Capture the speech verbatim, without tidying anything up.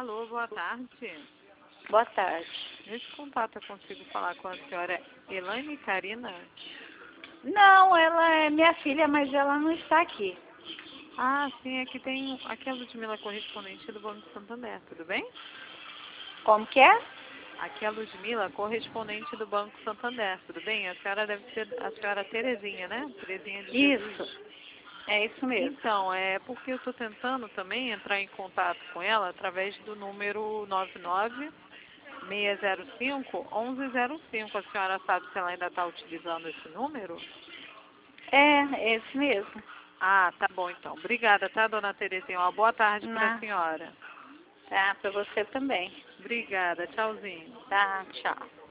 Alô, boa tarde. Boa tarde. Nesse contato eu consigo falar com a senhora Elaine Karina? Não, ela é minha filha, mas ela não está aqui. Ah, sim, aqui tem aqui é a Ludmila, correspondente do Banco Santander, tudo bem? Como que é? Aqui é a Ludmila, correspondente do Banco Santander, tudo bem? A senhora deve ser a senhora Terezinha, né? Terezinha de Jesus. Isso. É isso mesmo. Então, é porque eu estou tentando também entrar em contato com ela através do número nove nove seis zero cinco, um um zero cinco. A senhora sabe se ela ainda está utilizando esse número? É, é esse mesmo. Ah, tá bom então. Obrigada, tá, dona Terezinha? Uma boa tarde para a Na... senhora. Tá, para você também. Obrigada, tchauzinho. Tá, tchau.